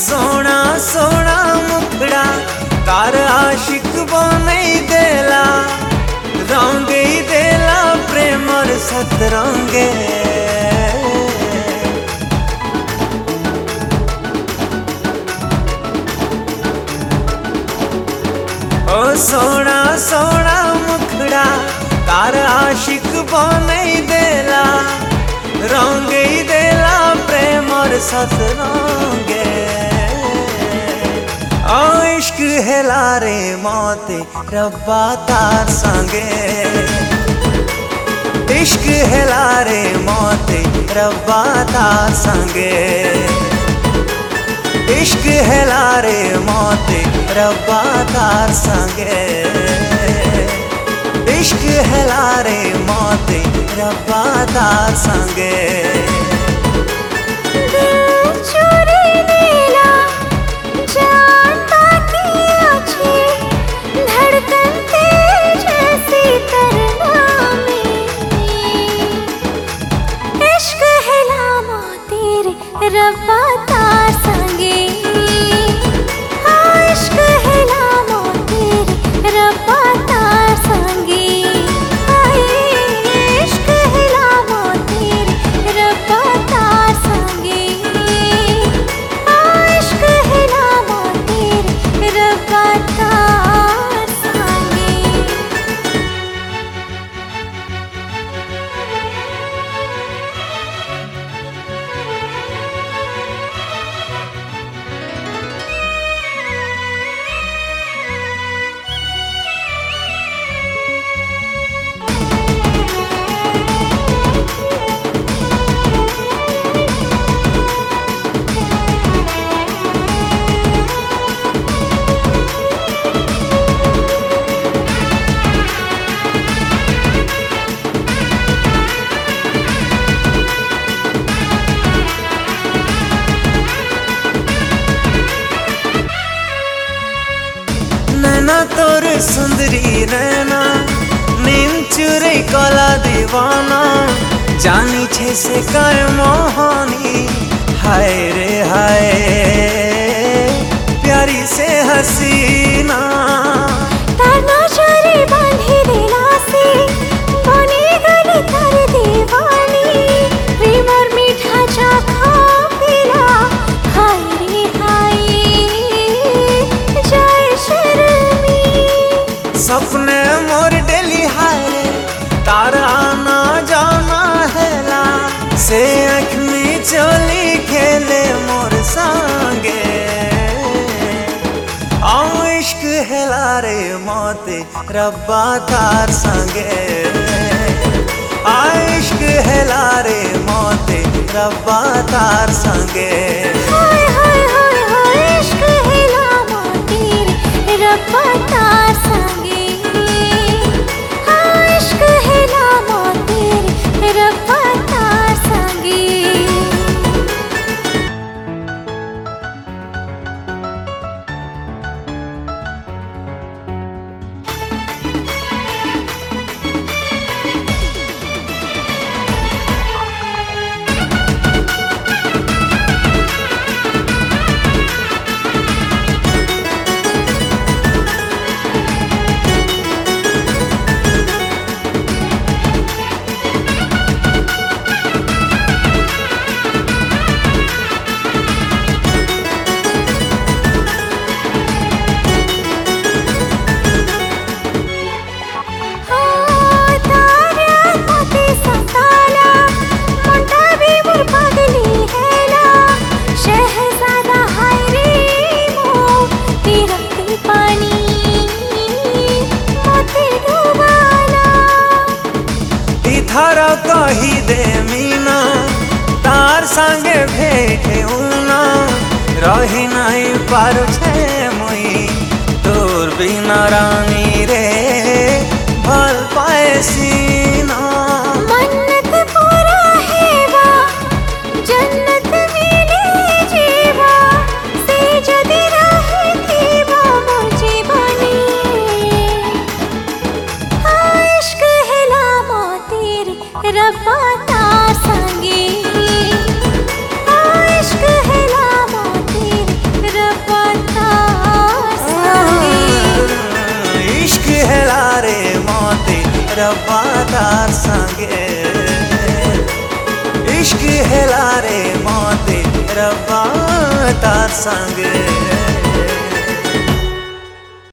सोना सोना मुखड़ा तार आशिक बनै देला, रंगे देला प्रेमर सतरंगे। ओ सोना सोना मुखड़ा तार आशिक बनै देला, रंगे देला प्रेमर सतरंगे। इश्क हेला रे मौते रब्बा तार संगे, इश्क हेला रे मौते रब्बा तार संगे, इश्क हेला रे मौते रब्बा तार संगे, इश्क हेला रे मौते रब्बा तार संगे। रब्बा तार संगे, हाँ इश्क हेला मोतेरे रब्बा तार संगे, इश्क हेला मोतेरे रब्बा तार संगे, हाँ इश्क हेला मोतेरे रब्बा तार संगे। नैना तोर सुंदरी नैना नींद चुरे कला दीवाना, जानी छे से काय मोहानी। हाय रे हाय प्यारी से हसीना, ताना चरे बांधी दिला से बनी गली तार दीवानी, प्रेम और मीठा चाखा पिला। हाय रे हाय जय शर्मी, सपने मोर डेली हाय तार आना जाना हैला, से आँख में चोली खेले मोर संगे। आओ इश्क हेला रे मौते रब्बा तार संगे, आ इश्क हेला रे मौते रब्बा तार संगे। हाय हाय हाय हाय इश्क हेला मोतेरे रब्बा तार संगे, हाँ इश्क हेला मोतेरे रब्बा तार संगे। थारा कही दे मीना तार संगे भेटे उना, रही नहीं पारू छे मुई तोर बिना रानी रे भल पाए सीना। मन्नत पूरा हेवा जन्नत मिले जीवा, से जदी रहे थीवा मुझे बनी। हाँ इश्क हेला मोतेरे रब्बा तार संगे, हाँ इश्क हेला मोतेरे दिहला रे मौत रब्बा तार संग